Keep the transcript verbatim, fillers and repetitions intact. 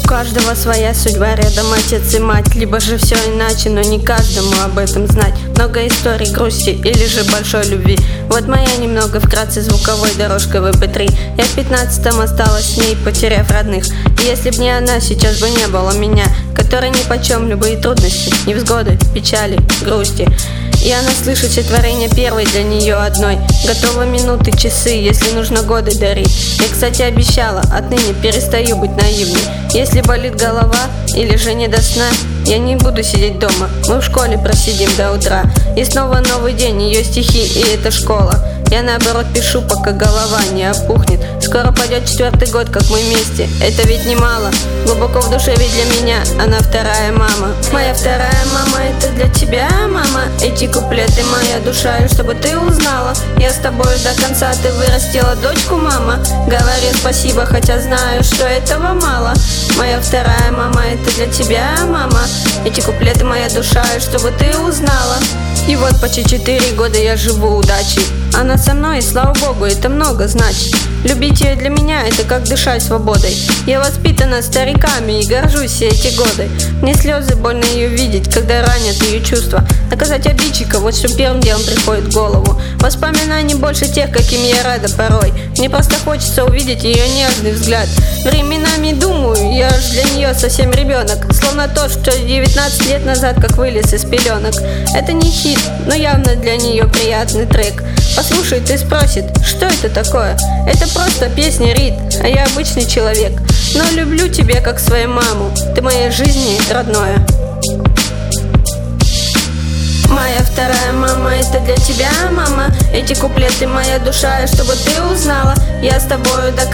У каждого своя судьба, рядом отец и мать. Либо же все иначе, но не каждому об этом знать. Много историй грусти или же большой любви. Вот моя немного вкратце звуковой дорожкой в эм пэ три. Я в пятнадцатом осталась с ней, потеряв родных. И если б не она, сейчас бы не было меня, который нипочем любые трудности, невзгоды, печали, грусти. И она слышит все творения первой для нее одной. Готова минуты, часы, если нужно годы дарить. Я, кстати, обещала, отныне перестаю быть наивной. Если болит голова или же не до сна, я не буду сидеть дома, мы в школе просидим до утра. И снова новый день, ее стихи, и это школа. Я наоборот пишу, пока голова не опухнет. Скоро пойдет четвертый год, как мы вместе. Это ведь немало, глубоко в душе, ведь для меня она вторая мама. Моя вторая мама, это для тебя, мама. Эти куплеты моя душа, и чтобы ты узнала, я с тобой до конца, ты вырастила дочку, мама. Говорю спасибо, хотя знаю, что этого мало. Моя вторая мама, это для тебя, мама. Эти куплеты моя душа, и чтобы ты узнала. И вот почти четыре года я живу удачей. Она со мной, и слава богу, это много значит. Любить ее для меня — это как дышать свободой. Я воспитана стариками и горжусь все эти годы. Мне слезы больно ее видеть, когда ранят ее чувства. Наказать обидчика — вот что первым делом приходит в голову. Воспоминаний больше тех, каким я рада порой. Мне просто хочется увидеть ее нежный взгляд. Временами думаю, я ж для нее совсем ребенок, словно тот, что девятнадцать лет назад как вылез из пеленок. Это не хит, но явно для нее приятный трек. Послушает и спросит, что это такое? Это просто песня Рит, а я обычный человек. Но люблю тебя как свою маму, ты моей жизни родное. Моя вторая мама, это для тебя, мама. Эти куплеты моя душа, и чтобы ты узнала, я с тобою до конца.